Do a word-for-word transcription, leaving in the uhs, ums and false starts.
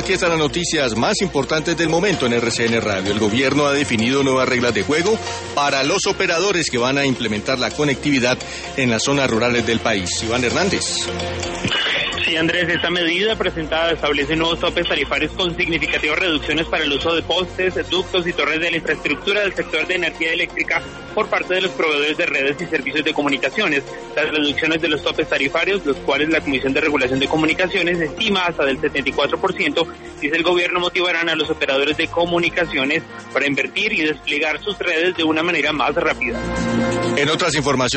Aquí están las noticias más importantes del momento en R C N Radio. El gobierno ha definido nuevas reglas de juego para los operadores que van a implementar la conectividad en las zonas rurales del país. Iván Hernández. Sí, Andrés, esta medida presentada establece nuevos topes tarifarios con significativas reducciones para el uso de postes, ductos y torres de la infraestructura del sector de energía eléctrica por parte de los proveedores de redes y servicios de comunicaciones. Las reducciones de los topes tarifarios, los cuales la Comisión de Regulación de Comunicaciones estima hasta del setenta y cuatro por ciento, dice el gobierno, motivarán a los operadores de comunicaciones para invertir y desplegar sus redes de una manera más rápida. En otras informaciones,